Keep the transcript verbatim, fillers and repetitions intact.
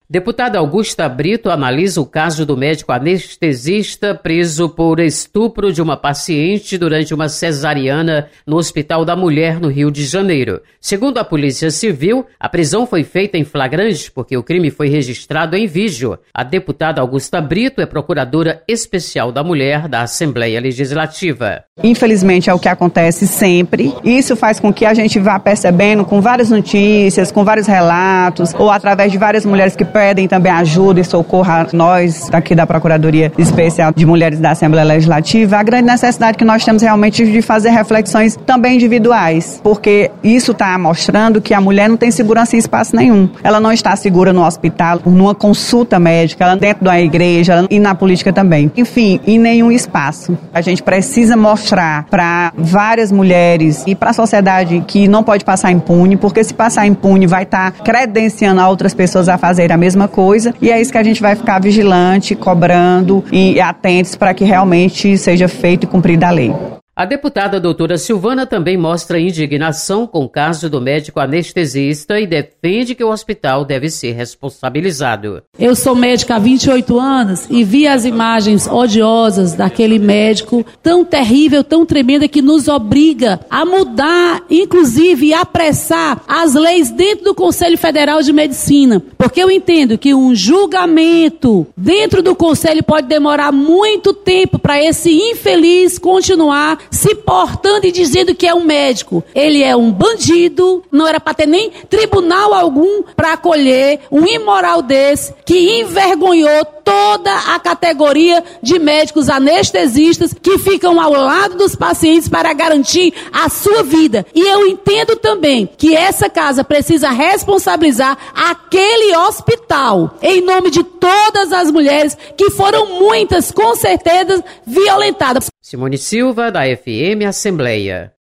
Deputada Augusta Brito analisa o caso do médico anestesista preso por estupro de uma paciente durante uma cesariana no Hospital da Mulher, no Rio de Janeiro. Segundo a Polícia Civil, a prisão foi feita em flagrante porque o crime foi registrado em vídeo. A deputada Augusta Brito é procuradora especial da mulher da Assembleia Legislativa. Infelizmente é o que acontece sempre. Isso faz com que a gente vá percebendo com várias notícias, com vários relatos, ou através de várias mulheres que pedem também ajuda e socorro a nós, aqui da Procuradoria Especial de Mulheres da Assembleia Legislativa, a grande necessidade que nós temos realmente de fazer reflexões também individuais, porque isso está mostrando que a mulher não tem segurança em espaço nenhum. Ela não está segura no hospital, numa consulta médica, ela dentro da igreja e na política também. Enfim, em nenhum espaço. A gente precisa mostrar para várias mulheres e para a sociedade que não pode passar impune, porque se passar impune vai estar tá credenciando a outras pessoas a fazerem a mesma coisa, e é isso que a gente vai ficar vigilante, cobrando e atentos para que realmente seja feito e cumprida a lei. A deputada doutora Silvana também mostra indignação com o caso do médico anestesista e defende que o hospital deve ser responsabilizado. Eu sou médica há vinte e oito anos e vi as imagens odiosas daquele médico tão terrível, tão tremenda, que nos obriga a mudar, inclusive, e apressar as leis dentro do Conselho Federal de Medicina. Porque eu entendo que um julgamento dentro do Conselho pode demorar muito tempo para esse infeliz continuar se portando e dizendo que é um médico. Ele é um bandido, não era para ter nem tribunal algum para acolher um imoral desse, que envergonhou toda a categoria de médicos anestesistas que ficam ao lado dos pacientes para garantir a sua vida. E eu entendo também que essa casa precisa responsabilizar aquele hospital em nome de todas as mulheres que foram muitas, com certeza, violentadas. Simone Silva, da F M Assembleia.